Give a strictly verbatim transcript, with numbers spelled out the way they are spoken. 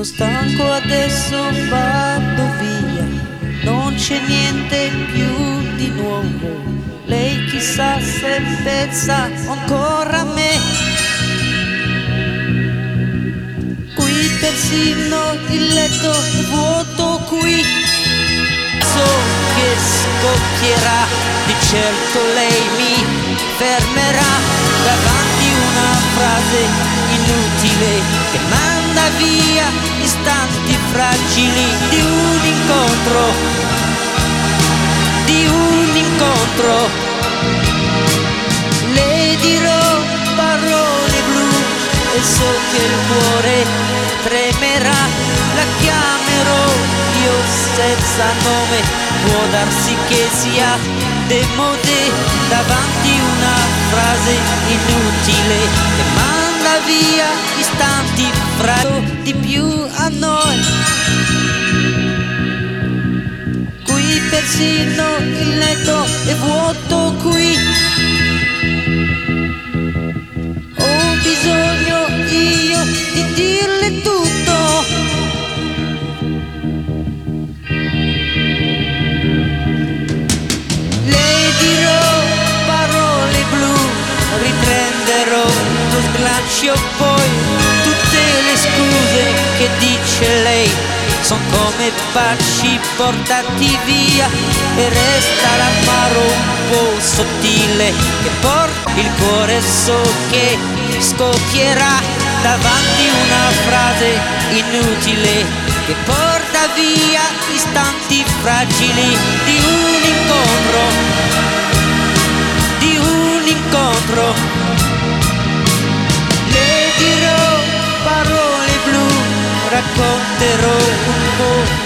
Sono stanco adesso, vado via, non c'è niente più di nuovo. Lei chissà se pensa ancora a me. Qui persino il letto è vuoto qui. So che scoppierà, di certo lei mi fermerà davanti una frase inutile che manda via istanti fragili di un incontro, di un incontro. Le dirò parole blu e so che il cuore tremerà, la chiamerò io senza nome, può darsi che sia demodé davanti una frase inutile che manda via istanti fragili di più a noi. Qui persino il letto è vuoto qui. Ho bisogno io di dirle tutto. Le dirò parole blu, riprenderò lo slancio, poi tutte le scuse che dice lei son come baci portati via e resta l'amaro un po' sottile che porta il cuore, so che scoppierà davanti una frase inutile che porta via istanti fragili di un incontro, di un incontro. Le dirò parole blu, racconterò un po'